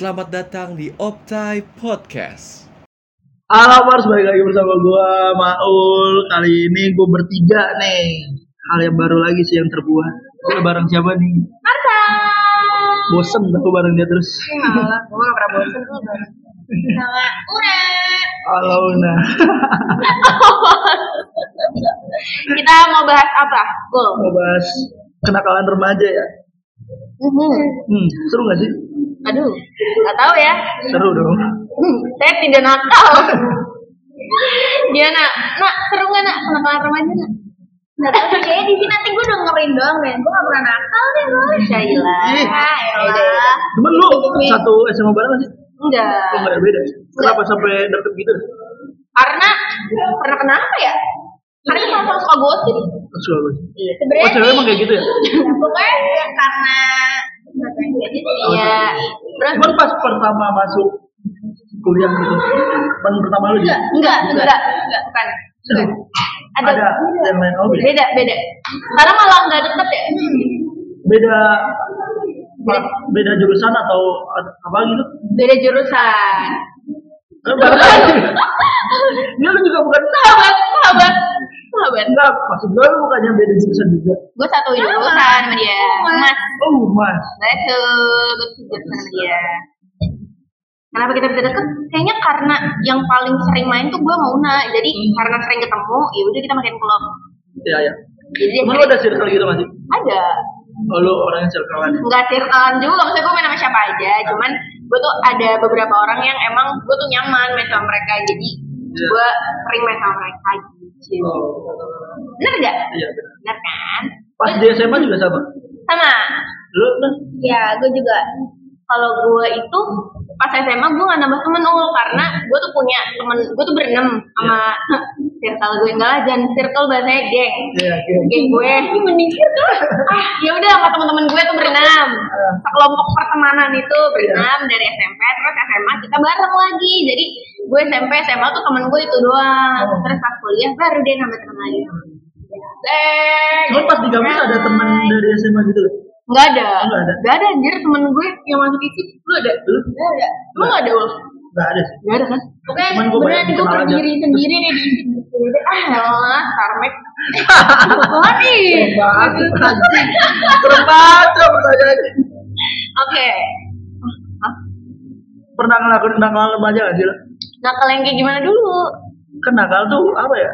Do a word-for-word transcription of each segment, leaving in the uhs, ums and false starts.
selamat datang di Optai Podcast. Halo Mars, balik lagi bersama gue, Maul. Kali ini gue bertiga nih. Hal yang baru lagi sih yang terbuat. Gue bareng siapa nih? Marta. Bosen aku bareng dia terus. Malah, gue gak pernah bosen tuh. Sama Una. Halo Una. Kita mau bahas apa? Go. Mau bahas kenakalan remaja ya. Hmm. Hmm, seru gak sih? Aduh, gak tahu ya. Seru dong. Hmm, saya tidak nakal. Dia nak, nak seru gak nak kenakalan remaja nak? Nggak tahu sih, kayaknya di sini nanti gue dengerin doang deh. Gue gak pernah nakal deh gue. Syailah. Elah. Cuman lu satu S M A bareng gak sih? Enggak. Lu gak ada beda? Kenapa sampai deket gitu? Karena, karena kenapa ya? Karena kita sama-sama suka gosip. Suka gue. Iya, Oh sebenarnya cewek emang kayak gitu ya? pokoknya ya karena iya. Terus Cuman pas pertama masuk kuliah gitu, pas pertama lu enggak, juga? enggak, enggak, enggak, bukan. Serius? Ada, Ada yang lain, oh beda. beda, beda. Sekarang malah nggak deket ya. Beda ma- beda jurusan atau ad- apa gitu? Beda jurusan. Eh, bareng aja. Dia lu juga bukan Sahabat, sahabat, sahabat. enggak, maksud gue lu bukannya beda jurusan juga. Gue satu jurusan sama dia. Mas, Oh, Mas. betul, gue satu jurusan sama dia. Kenapa kita bisa deket? Kayaknya karena yang paling sering main tuh gue sama Una. Jadi karena sering ketemu, ya udah kita makin klop. Iya, ya. Jadi dia Cuman lu sering- ada circle gitu masih? ada. Oh, lu orang yang circle-an. Nggak circlean juga, maksudnya gue main sama siapa aja. Cuman gue tuh ada beberapa orang yang emang gue tuh nyaman main sama mereka. Jadi Iya. gue sering main sama mereka gitu. Oh. Bener gak? Iya, benar. Bener kan? Pas di S M A juga sama. Sama. Lu nah, Ya, gue juga. Kalau gue itu pas S M A gue gak nambah temen ul karena gue tuh punya temen, gue tuh berenam sama circle gue enggak lah, jangan circle bahasanya geng. iya, iya. Geng gue, ini mending circle. Ah, ya udah sama teman-teman gue tuh berenam. Sekelompok pertemanan itu berenam dari S M P, terus S M A kita bareng lagi. Jadi gue S M P S M A tuh temen gue itu doang. Oh. Terus pas kuliah baru dia nambah teman lagi. Eh, Cuman pas di kampus ada teman dari S M A gitu. Nggak ada. Oh, nggak ada. Nggak ada anjir temen gue yang masuk I S I P. Lu ada? Lu? Nggak ada. Lu nggak ada, Ul? Enggak ada sih. Nggak ada kan? Pokoknya Cuman gue beneran banyak gue kenal aja. berdiri sendiri deh di I S I P. Ah, elah, Sarmek. Apaan nih? Banget anjing. Keren banget ya pertanyaannya. Oke. Hah? Pernah ngelakuin kenakalan remaja gak sih lo? Nakal yang kayak gimana dulu? Kan nakal tuh apa ya?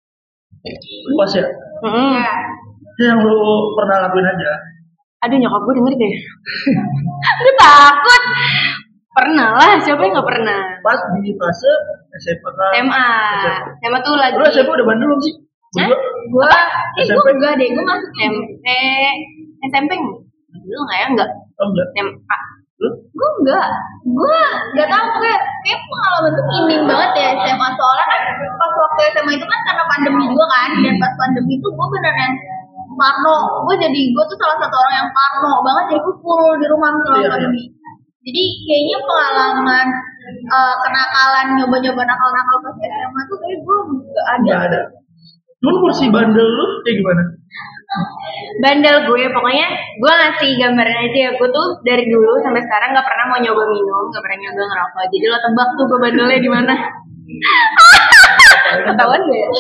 Luas ya? Hmm. Yang lu pernah lakuin aja. Aduh, nyokap gue denger deh. Gue takut. Pernah lah, siapa yang nggak pernah? Pas di fase S M A kan? S M A. S M A tuh lagi. Lu S M A udah bandel belum sih? Hah? Berdua? Gua, eh S M P? gua enggak deh, gua masuk S M P, S M P dulu nggak ya, enggak, Oh enggak. S M A, Lu? gua enggak, gua nggak tahu kayak kayak pengalaman tuh minim banget ya S M A soalnya kan pas waktu S M A itu kan karena pandemi juga kan, dan pas pandemi itu gua beneran parno, gua jadi gua tuh salah satu orang yang parno banget, jadi gua full di rumah selama Iya, pandemi. Jadi kayaknya pengalaman eh, kenakalan nyoba-nyoba nakal-nakal pas S M A tuh kayak gua nggak ada. Enggak ada. Cuman kursi bandel lu kayak gimana? Bandel gue, pokoknya gue ngasih gambaran aja ya, gue tuh dari dulu sampai sekarang nggak pernah mau nyoba minum, nggak pernah nyoba ngerokok. Jadi lo tebak tuh gue bandelnya di mana? Ketahuan gue ya?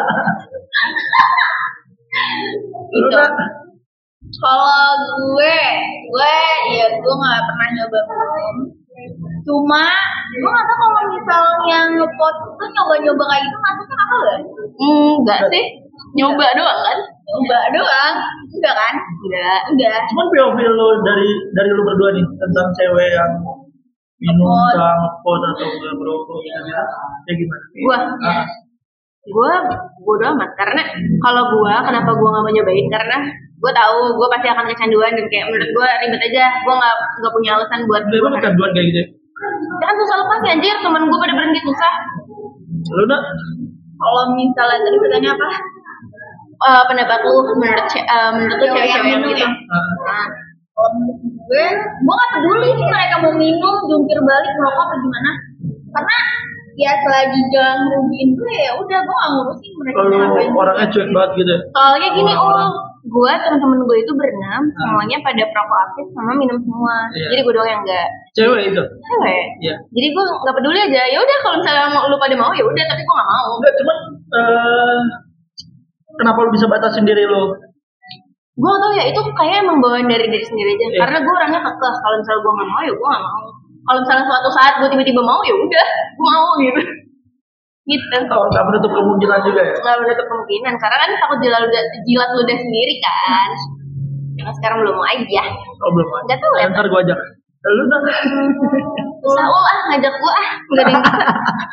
Lu Gitu. nak? Kalau gue, gue ya gue nggak pernah nyoba minum. Cuma gue nggak tahu kalau misalnya ngepot tuh nyoba-nyoba kayak gitu masuknya apa gak? Enggak sih, nyoba doang kan? Nyoba doang, enggak kan? Enggak, enggak. Cuman P O V lu dari dari lu berdua nih tentang cewek yang minum Ngepot. kah, ngepot atau enggak merokok gitu ya. Kayak gimana? Gua, Ah, gue bodo amat karena kalau gue kenapa gue nggak mau nyobain karena gue tahu gue pasti akan kecanduan dan kayak menurut gue ribet aja, gue nggak nggak punya alasan buat lu emang kecanduan kayak gitu ya? ya kan susah lepas ya anjir, temen gue pada berhenti susah. Lu nak? Kalau misalnya tadi pertanyaan apa? Eh, pendapat lu menurut ce- eh, menurut lu cewek-cewek yang gitu? Ah, Nah, kalau menurut gue, gue gak peduli sih mereka mau minum, jungkir balik, merokok atau gimana. Karena ya selagi jangan ngerugiin gue ya udah gue gak ngurusin mereka kalau ngapain. orangnya cuek banget gitu ya? Soalnya gini, Orang-orang. oh gue teman-teman gue itu berenam, hmm. semuanya pada perokok aktif sama minum semua. Yeah. Jadi gue doang yang enggak. Cewek itu? Cewek. Yeah. Jadi gue nggak peduli aja. Ya udah kalau misalnya mau, lu pada mau ya udah, tapi gue nggak mau. Enggak, cuman uh, kenapa lu bisa batasin diri lu? Gue gak tau ya, itu kayak emang bawaan dari diri sendiri aja. Yeah. Karena gue orangnya kekeh. Kalau misalnya gue nggak mau ya gue nggak mau. Kalau misalnya suatu saat gue tiba-tiba mau ya udah, gue mau gitu. Gitu. Oh, nggak menutup kemungkinan juga ya? Nggak menutup kemungkinan, karena kan takut jilat ludah, jilat ludah sendiri kan. Nah, sekarang belum mau aja. Oh belum aja. Nggak tahu ya. Ntar gue ajak. Lu dong. Saul ah ngajak gue ah, nggak ada yang bisa.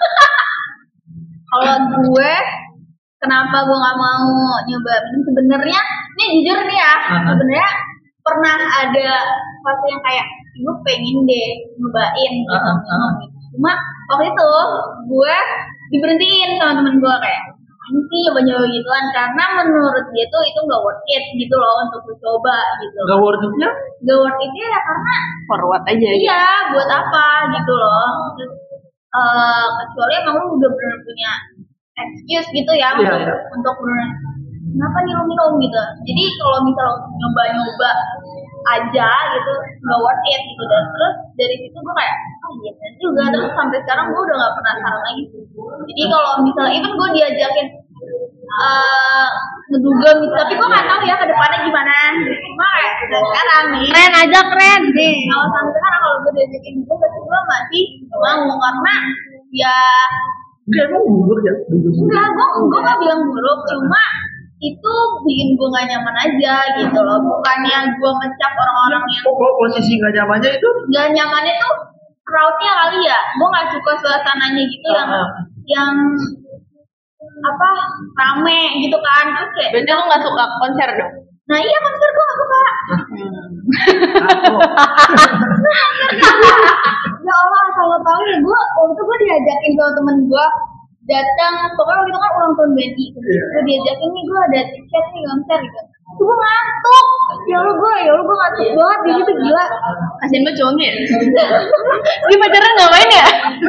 Kalau gue, kenapa gue nggak mau nyoba minum sebenarnya? Ini jujur nih ya, uh-huh. sebenarnya pernah ada fase yang kayak gue pengen deh nyobain gitu, uh-huh. minum gitu. Cuma waktu itu gue diberhentiin sama temen gue kayak nanti nyoba-nyoba gituan karena menurut dia tuh itu nggak worth it gitu loh untuk dicoba gitu. Nggak worth itnya? Nggak worth itnya ya karena forward aja. Iya, gitu. Buat apa gitu loh. Terus uh, kecuali emang lu udah benar punya excuse gitu ya, yeah, untuk yeah. untuk benar kenapa nih lu minum gitu. Jadi kalau misalnya nyoba-nyoba aja gitu nggak worth it gitu. Dan terus dari situ gue kayak oh iya benar juga. Terus sampai sekarang gue udah nggak penasaran lagi. Jadi kalau misalnya even gue diajakin uh, ngedugem gitu, tapi gue nggak tahu ya ke depannya gimana. Cuma kayak udah sekarang nih keren aja keren nih. Kalau sampai sekarang kalau gue diajakin gue pasti gue masih mau karena ya dia emang buruk ya? enggak, gue gue nggak bilang buruk, cuma itu bikin gue gak nyaman aja gitu loh. Bukannya gue mencap orang-orang yang oh, posisi gak nyamannya itu? Gak nyamannya tuh crowdnya kali ya. Gue gak suka suasananya gitu uh-huh. yang yang apa rame gitu kan. Terus kayak berarti lo gak suka konser dong? Nah iya konser gue gak suka. hmm. Ya Allah kalau tau ya gue waktu itu gue diajakin sama temen gue datang, pokoknya waktu itu kan ulang tahun B N I terus yeah. gue diajakin nih gue ada tiket nih konser gitu. Terus gue ngantuk, ya Allah gue, ya Allah gue ngantuk banget di situ gila. Kasian banget cowoknya ya. Dia pacaran ngapain ya?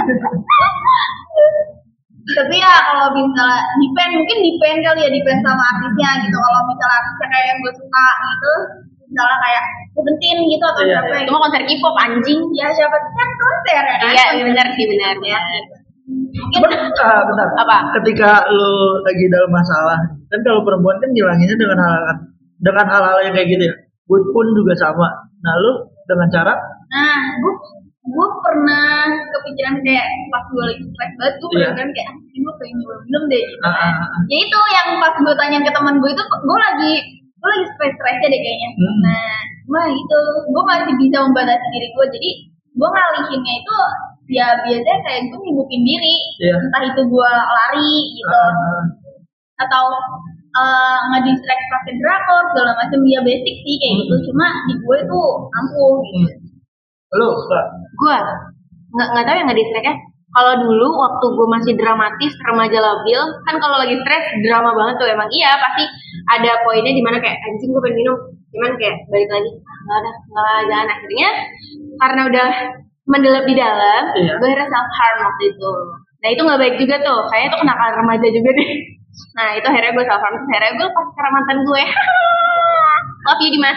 Tapi ya kalau misalnya depend, mungkin depend kali ya, depend sama artisnya gitu. Kalau misalnya artisnya kayak yang gue suka gitu, misalnya kayak Seventeen gitu atau yeah, siapa yeah. Cuma konser K-pop anjing. Ya siapa kan konser ya kan? Iya benar sih benar ya. Mungkin uh, bentar. Apa? Ketika lu lagi dalam masalah, kan kalau perempuan kan ngilanginnya dengan hal dengan hal-hal yang kayak gitu ya. Gue pun juga sama. Nah, lu dengan cara? Nah, gue gue pernah kepikiran kayak pas gue lagi stres banget, gue pernah kan kayak anjing gue pengen minum deh gitu. Uh, uh, uh. Ya itu yang pas gue tanyain ke teman gue itu, gue lagi gue lagi stres-stresnya deh kayaknya. Hmm. Nah, cuma itu gue masih bisa membatasi diri gue, jadi gue ngalihinnya itu ya biasanya kayak gue nyibukin diri, yeah. entah itu gue lari gitu, uh-huh. atau uh, ngedistract pakai drakor segala macam, ya basic sih kayak gitu. Cuma di gue itu ampuh gitu. Lo nggak? Gue nggak nggak tahu yang ngedistractnya. Kalau dulu waktu gue masih dramatis remaja labil, kan kalau lagi stres drama banget tuh emang. Iya pasti ada poinnya di mana kayak anjing gue pengen minum, cuman kayak balik lagi nggak ada nggak ada. Akhirnya karena udah mendelep di dalam, iya. gue akhirnya self harm waktu itu. Nah itu nggak baik juga tuh, kayaknya itu kenakalan remaja juga deh. Nah itu akhirnya gue self harm, akhirnya gue pas ke mantan gue. Love you Dimas.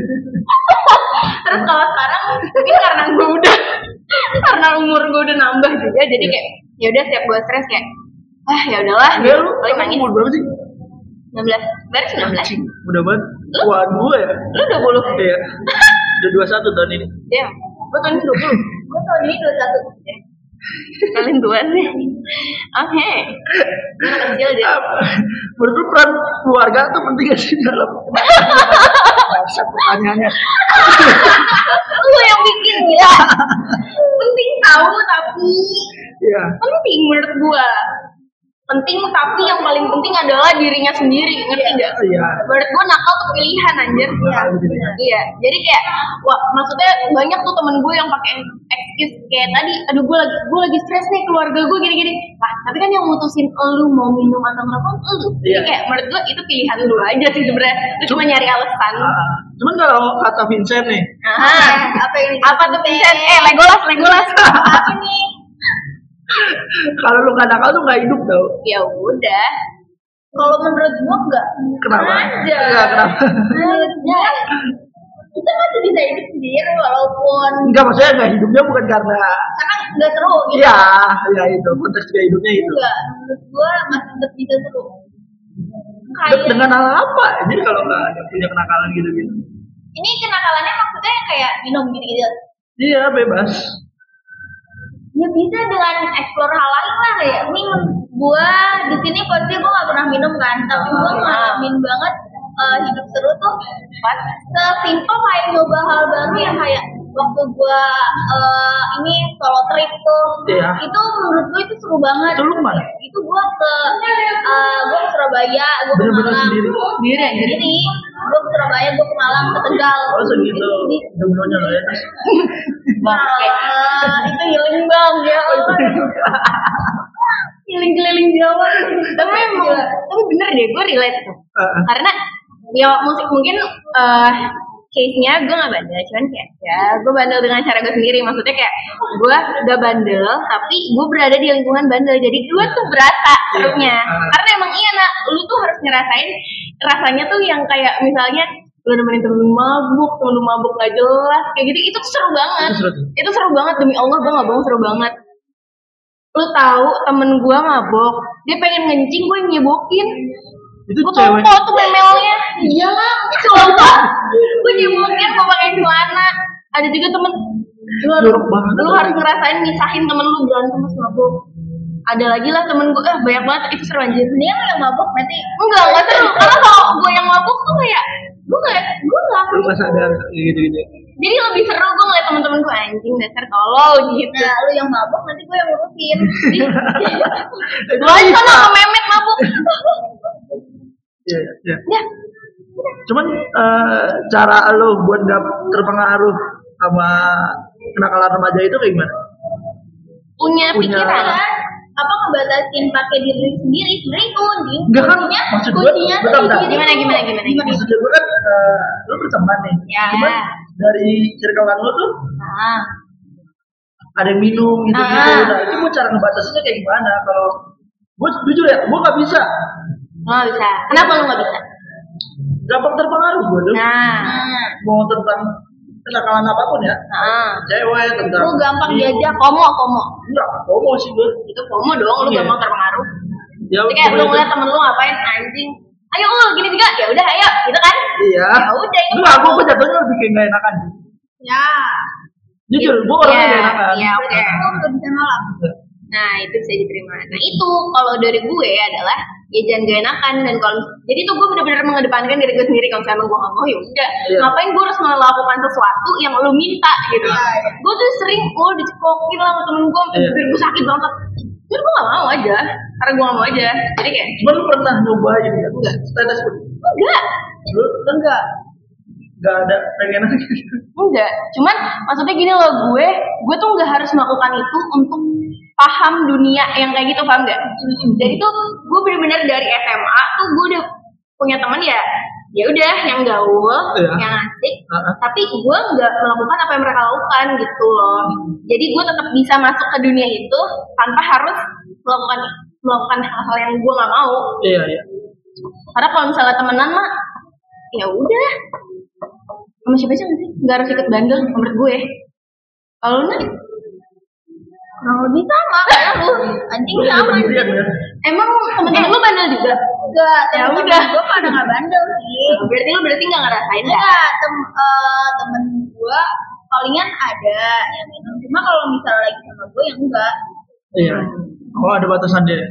Terus kalau sekarang mungkin karena gue udah karena umur gue udah nambah juga, jadi kayak ya udah setiap gue stres kayak ah ya udahlah. Ya lu umur berapa sih? enam belas, baru sembilan belas. Udah banget. Wah gue ya. Lu dua puluh. Iya. Udah dua puluh satu tahun ini. Iya. Gue tahun ini dua puluh. Gue tahun ini dua puluh satu. Kalian tua sih. Oke. Gue kecil dia. Menurut lu peran keluarga tuh penting gak sih dalam pertanyaannya? Lu yang bikin gila. Penting tahu tapi ya. penting menurut gue. Penting tapi yang paling penting adalah dirinya sendiri, ngerti nggak? Iya. Menurut gue nakal tuh pilihan anjir. Iya. Iya. Jadi kayak, wah maksudnya banyak tuh temen gue yang pakai excuse kayak tadi, aduh gue lagi gue lagi stres nih keluarga gue gini-gini. Wah tapi kan yang mutusin elu mau minum atau ngerokok elu. Jadi iya. kayak menurut gue itu pilihan lu aja sih sebenarnya. Lu cuma nyari alasan. Uh, cuman kalau kata Vincent nih. Ah, apa ini? Apa tuh Vincent? Eh Legolas, Legolas. Apa nih? Kalau lu gak nakal tuh gak hidup tau. Ya udah. Kalau menurut gua enggak. Kenapa? Aja. Enggak, kenapa? Menurut gue kita masih bisa hidup sendiri walaupun Enggak, maksudnya enggak hidupnya bukan karena karena nggak seru gitu. Iya, ya itu konteks gaya hidupnya itu. Enggak, menurut gue masih tetap bisa seru. De- Kayak Dengan hal apa? Jadi kalau nggak ada punya kenakalan gitu-gitu. ini kenakalannya maksudnya yang kayak minum gitu-gitu. Iya, bebas. Ya bisa dengan explore hal lain lah kayak ini gua di sini pasti gua nggak pernah minum kan, tapi gua ngalamin banget eh, hidup seru tuh pas sesimpel kayak nyoba hal baru yang kayak waktu gua eh, ini solo trip tuh, Iya. itu menurut gua itu seru banget. Itu lu kemana? Itu gua ke eh, gua ke Surabaya, gua ke Bener-bener Malang. sendiri? Sendiri aja. Jadi gua ke Surabaya, gua ke Malang, ke Tegal. Oh segitu. Di, Jumlahnya lah ya. Terus Bangke. Ah, itu healing bang ya. Healing keliling Jawa. Tapi emang, tapi bener deh, gue relate tuh. uh, Karena ya musik mungkin eh case-nya gue gak bandel, cuman kayak ya gue bandel dengan cara gue sendiri. Maksudnya kayak gue gak bandel, tapi gue berada di lingkungan bandel. Jadi gue tuh berasa serunya. Karena emang iya nak, lu tuh harus ngerasain rasanya tuh yang kayak misalnya lu nemenin temen lu mabuk, temen lu mabuk gak jelas, kayak gitu, itu tuh seru banget. Itu seru tuh. Itu seru banget, demi Allah gue gak bohong, seru banget. Lu tahu temen gue mabok, dia pengen ngencing, gue nyebokin. itu Gue cewek. toko tuh memelnya. Iya lah, coba. Gue nyebokin, gue pakai celana. Ada juga temen, lu, harus- Jorok banget. lu harus ngerasain misahin temen lu berantem pas mabok. Ada lagi lah temen gue, eh banyak banget, itu seru anjir. Dia yang mabok nanti Enggak, enggak seru. Karena kalau gue yang mabuk tuh kayak, gue gak, gue gak. Lu nggak sadar gitu-gitu. Jadi lebih seru gue ngeliat temen-temen gue anjing dasar tolol gitu. nah lu yang mabok nanti gue yang ngurusin. Itu Lu aja bisa. sana sama memet mabuk. Iya, iya. Ya, Cuman eh, cara lo buat nggak terpengaruh sama kenakalan remaja itu kayak gimana? punya Punya- pikiran. Apa ngebatasin pakai diri sendiri sebenarnya itu anjing. Enggak kan? Kuncinya, Maksud gue, kuncinya tuh bentar, di bentar. diri Gimana, lu. gimana, gimana, gimana? Maksud gue kan eh, lo berteman nih. Ya. Cuman dari circle lo tuh Nah, ada yang minum gitu-gitu. Ah. Nah itu gue cara ngebatasinnya kayak gimana? Kalau gue jujur ya, gue nggak bisa. lu gak bisa. Kenapa lu gak bisa? Gampang terpengaruh gue tuh. Nah, Nah, Mau tentang kenakalan apapun ya. nah. Cewek tentang. lu gampang minum. diajak. Komo, komo. Enggak, homo sih gue. Itu komo dong, lu Iya. gampang terpengaruh. Ya, Jadi kayak lu pokoknya ngeliat itu. temen lu ngapain anjing. Ayo ul, gini juga. Ya udah, ayo. Gitu kan? Iya. Ya udah, itu Enggak, gue jatuhnya lebih kayak nggak enakan. Ya. Jujur, gue orangnya Iya, nggak enakan. iya, oke. Lu nggak bisa nolak. Nah, itu bisa diterima. Nah, itu kalau dari gue adalah ya jangan gak enakan. Dan kalau jadi tuh gue benar-benar mengedepankan diri gue sendiri. Kalau misalnya gue nggak mau ya udah. Iya. Ngapain gue harus melakukan sesuatu yang lu minta gitu? Iya, iya. Gue tuh sering oh dicekokin lah sama temen gue, sampai Iya. bibir gue sakit banget. Jadi gue gak mau aja, karena gue gak mau aja. Jadi kayak Cuman lu pernah nyobain ya? Enggak. Status pun. enggak, Lu enggak. Enggak ada pengen gitu. enggak. Cuman maksudnya gini loh, gue gue tuh nggak harus melakukan itu untuk paham dunia yang kayak gitu, paham gak? Jadi tuh gue bener-bener dari S M A tuh gue udah punya teman ya, ya udah yang gaul, Iya. yang asik. Uh-uh. Tapi gue nggak melakukan apa yang mereka lakukan gitu loh. Jadi gue tetap bisa masuk ke dunia itu tanpa harus melakukan melakukan hal-hal yang gue nggak mau. Iya, iya. Karena kalau misalnya temenan mah, ya udah. Sama siapa sih nggak sih? Nggak harus ikut bandel menurut gue. Kalau lu Nat, Kurang lebih sama kayak lu. Anjing Lu sama. sendirian ya. emang temen-temen lu bandel juga? Enggak, Ya temen udah. gue pada nggak bandel sih. Berarti lu berarti nggak ngerasain ya? Enggak, tem eh, temen gue palingan ada yang minum. Cuma kalau misalnya lagi sama gue yang enggak. Iya. Oh, ada batasan dia.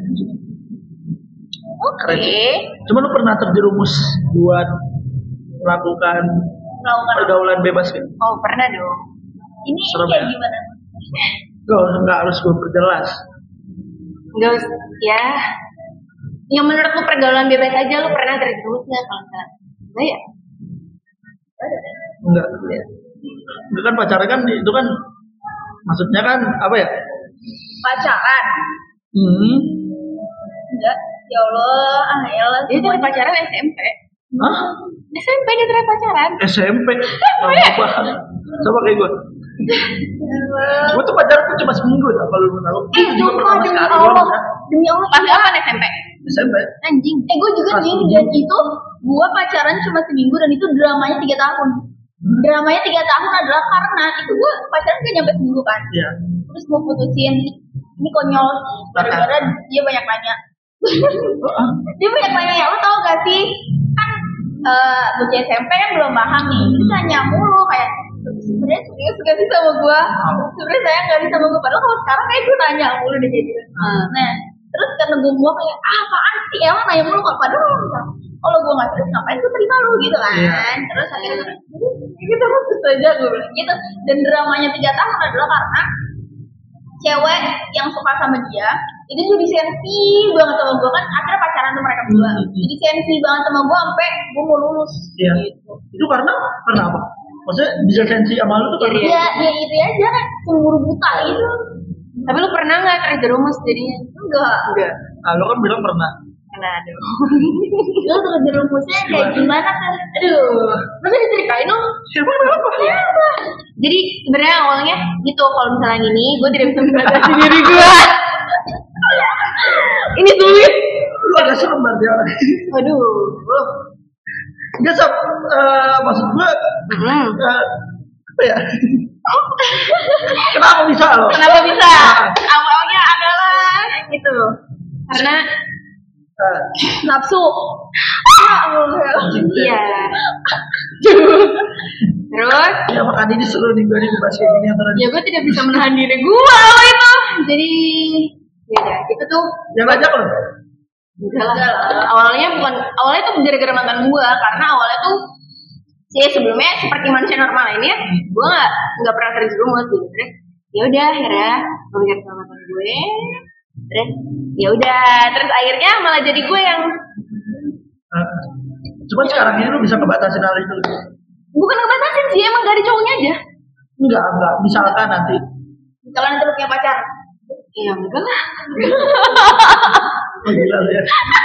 Oke. Cuma lu pernah terjerumus buat melakukan Melakukan apa? pergaulan bebas kan? Oh pernah dong. Ini Serem kayak ya? gimana? Gak, nggak harus gue perjelas. Nggak us- ya. Yang menurut lu pergaulan bebas aja lu pernah terjerumus nggak kalau nggak? Nggak ya? Enggak. Itu kan pacaran kan itu kan maksudnya kan apa ya? Pacaran? Hmm. Enggak. Ya Allah, ah ya Allah. Dia tuh pacaran S M P. Hah? S M P dia terakhir pacaran. S M P. Lama banget. Sama kayak gue. Gue tuh pacaran tuh cuma seminggu dah kalau lu tahu. Eh, Itu juga sumpah pertama demi sekali Allah. doang ya. Demi Allah. Pas kapan S M P? S M P. Anjing. Eh gue juga Kelas nih tujuh. dan itu Gue pacaran cuma seminggu dan itu dramanya tiga tahun. Dramanya tiga tahun adalah karena itu gue pacaran gak nyampe seminggu kan. Iya. Terus gue putusin, ini konyol sih, gara-gara dia banyak nanya. Dia banyak nanya, ya lo tau gak sih, kan uh, bocah S M P kan belum paham nih, terus nanya mulu kayak, sebenarnya serius gak sih sama gue, sebenarnya saya gak sih sama gue, padahal kalau sekarang kayak gue nanya mulu deh jadi. Nah, terus karena gue mau kayak, ah apaan sih, emang nanya mulu kok, padahal kalau gue gak serius ngapain gue terima lu gitu kan. Yeah. Terus akhirnya kita putus aja gue bilang gitu. Dan dramanya tiga tahun adalah karena cewek yang suka sama dia itu jadi sensi banget sama gue kan, akhirnya pacaran tuh mereka berdua. Mm-hmm. Jadi sensi banget sama gue sampai gue mau lulus. Iya. Gitu. Itu karena karena apa? Maksudnya bisa sensi sama lu tuh karena ya, ya itu aja kan cemburu buta gitu. Tapi lu pernah nggak terjerumus jadinya? Enggak. Enggak. Ah, lu kan bilang pernah. Pernah, aduh. Lu terjerumusnya kayak gimana kan? Aduh, masa diceritain dong? Siapa kenapa? Siapa? Jadi sebenarnya awalnya gitu, kalau misalnya gini, gue tidak bisa membatasi diri gue. Ini sulit. Lu agak serem berarti orang. Waduh. Enggak sob, uh, maksud gue, Hmm. uh, apa ya? Kenapa bisa lo? Kenapa bisa? Awalnya adalah gitu, karena Uh, Nafsu. iya. Terus ya makan ini seru nih gue nih bahas kayak gini antara ya gue tidak bisa menahan diri gue waktu itu. Jadi ya udah, itu tuh yang ngajak lo? enggak lah. Awalnya bukan, awalnya tuh gara-gara mantan gue, karena awalnya tuh sih sebelumnya seperti manusia normal lainnya, gue nggak nggak pernah terjerumus gitu. Terus ya udah akhirnya gue bikin sama mantan gue. Terus ya udah, terus akhirnya malah jadi gue yang Uh, cuman sekarang ini lu bisa ngebatasin hal itu? bukan ngebatasin sih, emang gak ada cowoknya aja. Enggak, enggak. Misalkan nanti. Misalkan nanti lu punya pacar. Ya enggak lah. Oh, gila ya.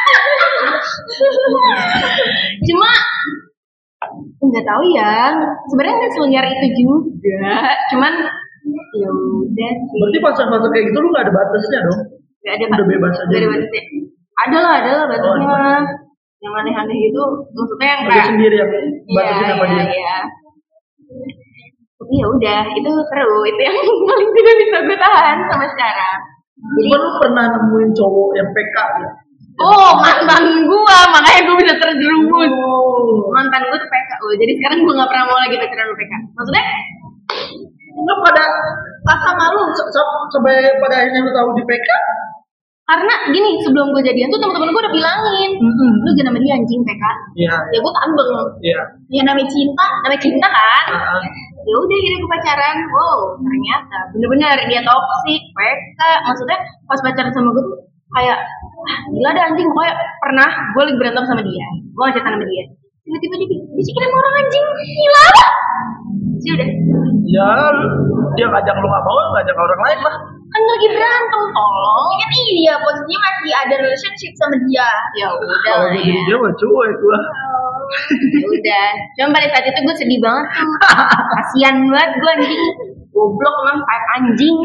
Cuma nggak tahu ya. Sebenarnya nggak seliar itu juga. Cuman ya udah sih. Berarti fase-fase kayak gitu lu nggak ada batasnya dong? Gak ada. Udah bebas aja. Gak ada gitu. batasnya. Ada lah, ada lah batasnya. Oh, yang aneh-aneh itu maksudnya yang Lu kayak sendiri yang batasin iya, apa dia? iya. Tapi ya udah, itu seru. Itu yang paling tidak bisa gue tahan sama sekarang. Cuman lu pernah nemuin cowok yang P K ya? Oh, mantan gua, makanya gua bisa terjerumus. Oh. Mantan gua tuh P K. Oh, jadi sekarang gua nggak pernah mau lagi pacaran sama P K. Maksudnya? Enggak pada rasa malu s- s- sampai pada akhirnya lu tahu di P K? Karena gini, sebelum gua jadian tuh teman-teman gua udah bilangin, Mm-mm. lu jangan sama dia anjing P K. Iya. Ya gua tambeng. Iya. Ya namanya cinta. Namanya cinta kan? Ah, Ya udah akhirnya gua pacaran. Wow, ternyata bener-bener dia toksik, P K. Maksudnya pas pacaran sama gua tuh kayak ah, gila ada anjing, pokoknya pernah gua lagi berantem sama dia. Gua ngajak sama dia. Tiba-tiba dia bisikin sama orang anjing. Gila. Sih udah. Ya, dia ngajak lu nggak mau, ngajak orang lain lah. Kan lagi berantem tolong. Kan iya posisinya masih ada relationship sama dia. Ya udah Kalau lah gue jadi ya. dia mah cuek gua. Ya udah. Cuma pada saat itu gue sedih banget tuh. Kasian banget gue anjing. Goblok emang five anjing.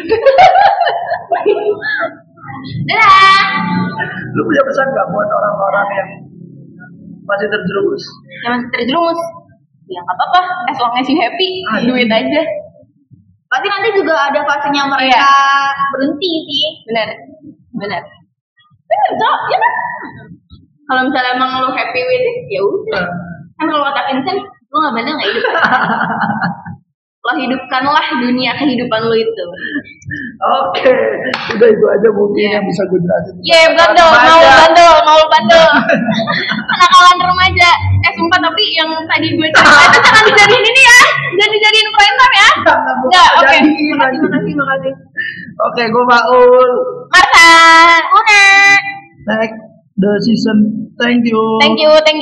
Dadah. Lu punya pesan nggak buat orang-orang yang masih terjerumus? Yang masih terjerumus. Ya nggak apa-apa. As long as you happy, Ah, duit aja. Pasti nanti juga ada fasenya mereka Iya. berhenti sih. Benar. Benar. Benar, Cok. Ya kan? Kalau misalnya emang lu happy with it, ya udah. Kan kalau kata Vincent, lu nggak bandel nggak hidup. Lo hidupkanlah dunia kehidupan lu itu. Oke, udah itu aja mungkin Iya. yang bisa gue jelasin. Iya, bandel, mau bandel, mau bandel. Kenakalan remaja. Eh, sumpah tapi yang tadi gue cerita itu jangan dijadiin ini ya. Jangan dijadiin pointer ya. Enggak, oke. Makasih, makasih, makasih. Oke, gue Maul. Marta, Una. Next the season. Thank you. Thank you, thank you.